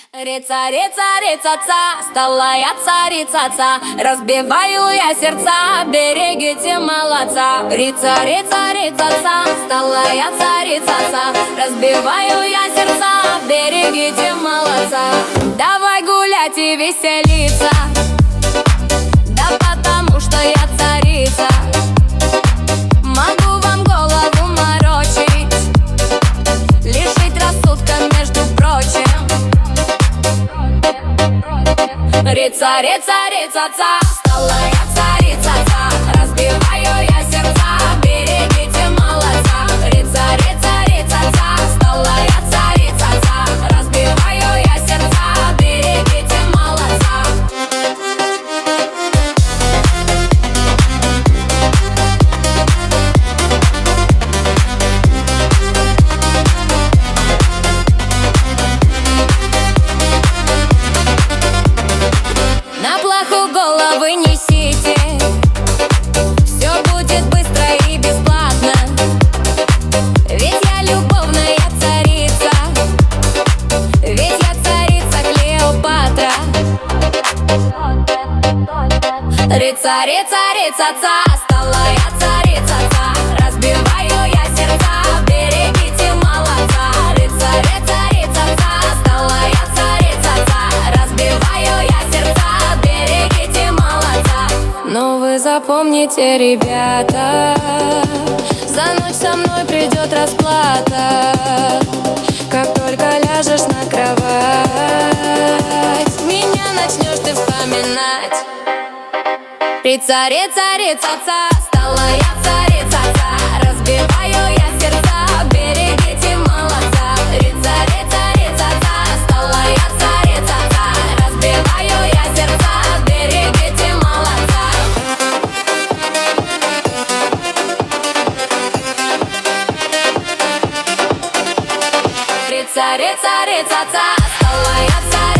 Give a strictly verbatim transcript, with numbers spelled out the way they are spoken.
Рица, рица, рица, ца, стала я царица, ца. Разбиваю я сердца, берегите молодца. Рица, рица, рица, ца, стала я царица, ца. Разбиваю я сердца, берегите молодца. Давай гулять и веселиться, да потому что я царица. Могу вам голову морочить, лишить рассудка, между прочим. Рица, рица, рица, ца, стала я царица, ца. Разбиваю я сердца, берегите молодца. Рица, рица, рица, ца, стала я царица, ца. Разбиваю я сердца, берегите молодца. На плаху головы несите, все будет быстро и бесплатно. Ведь я любовная царица, ведь я царица Клеопатра. Рица, рица, рица, ца, стала я царица, ца. Разбиваю я сердца, берегите молодца. Рица, рица, рица, ца, стала я царица, ца. Разбиваю я сердца, берегите молодца. Но вы запомните, ребята, за ночь со мной придет расплата. Как только ляжешь на кровать, меня начнешь ты вспоминать. Рица, рица, рица, ца, стала я царица, ца. Разбиваю я сердца, берегите молодца. Рица, рица, рица, ца, стала я царица, ца. Разбиваю я сердца, берегите молодца. Рица, рица, рица, ца, стала я царица.